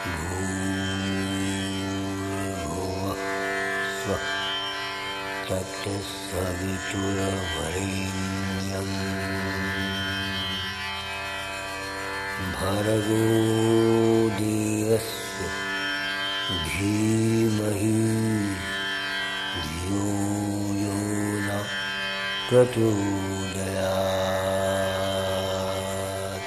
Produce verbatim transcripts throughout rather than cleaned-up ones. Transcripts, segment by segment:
भूर्भुवः स्वः तत्सवितुर्वरेण्यं भर्गो देवस्य धीमहि धियो यो न प्रचोदयात्।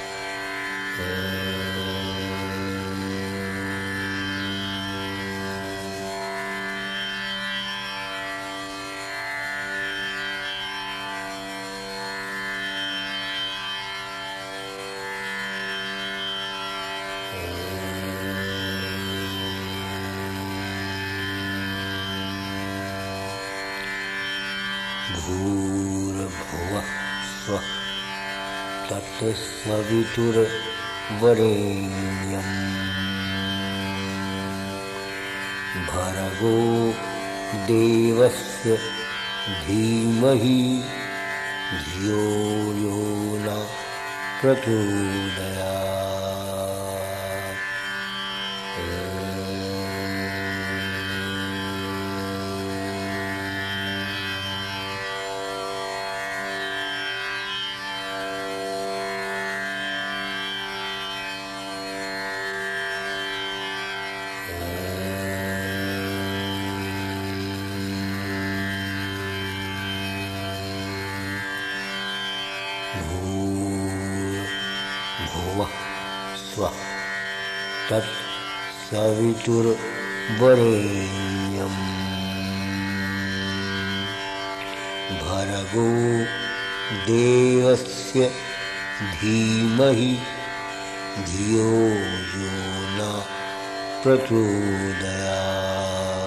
भूर्भुवः स्वः तत्सवितुर्वरेण्यं भर्गो देवस्य धीमहि धियो यो न प्रचोदयात्। भूर्भुवः स्वः तत्सवितुर्वरेण्यं भर्गो देवस्य धीमहि धियो यो न प्रचोदयात्।